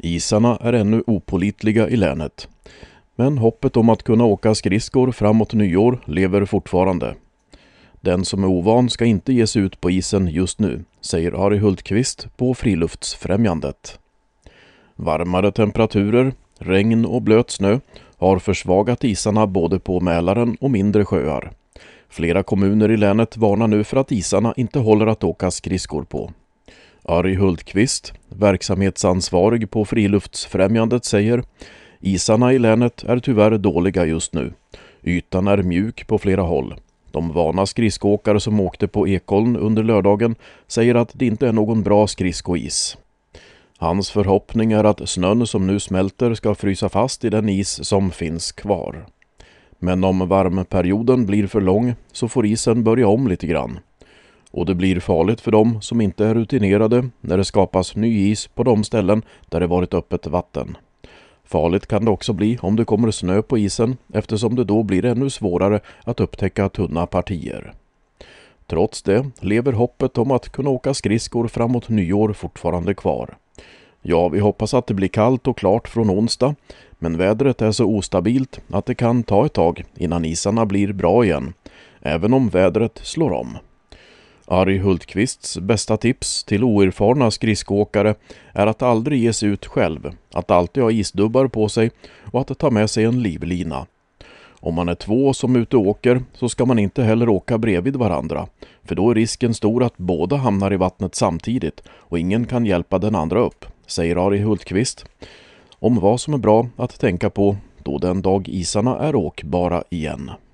Isarna är ännu opålitliga i länet. Men hoppet om att kunna åka skridskor framåt nyår lever fortfarande. Den som är ovan ska inte ge sig ut på isen just nu, säger Ari Hultqvist på Friluftsfrämjandet. Varmare temperaturer, regn och blöt snö har försvagat isarna både på Mälaren och mindre sjöar. Flera kommuner i länet varnar nu för att isarna inte håller att åka skridskor på. Ari Hultqvist, verksamhetsansvarig på Friluftsfrämjandet, säger: isarna i länet är tyvärr dåliga just nu. Ytan är mjuk på flera håll. De vana skridskoåkare som åkte på Ekholm under lördagen säger att det inte är någon bra skridskois. Hans förhoppning är att snön som nu smälter ska frysa fast i den is som finns kvar. Men om varmperioden blir för lång så får isen börja om lite grann. Och det blir farligt för dem som inte är rutinerade när det skapas ny is på de ställen där det varit öppet vatten. Farligt kan det också bli om det kommer snö på isen, eftersom det då blir ännu svårare att upptäcka tunna partier. Trots det lever hoppet om att kunna åka skridskor framåt nyår fortfarande kvar. Ja, vi hoppas att det blir kallt och klart från onsdag, men vädret är så ostabilt att det kan ta ett tag innan isarna blir bra igen, även om vädret slår om. Ari Hultqvists bästa tips till oerfarna skridskoåkare är att aldrig ge sig ut själv, att alltid ha isdubbar på sig och att ta med sig en livlina. Om man är två som ute och åker så ska man inte heller åka bredvid varandra, för då är risken stor att båda hamnar i vattnet samtidigt och ingen kan hjälpa den andra upp, säger Ari Hultqvist om vad som är bra att tänka på då den dag isarna är åkbara igen.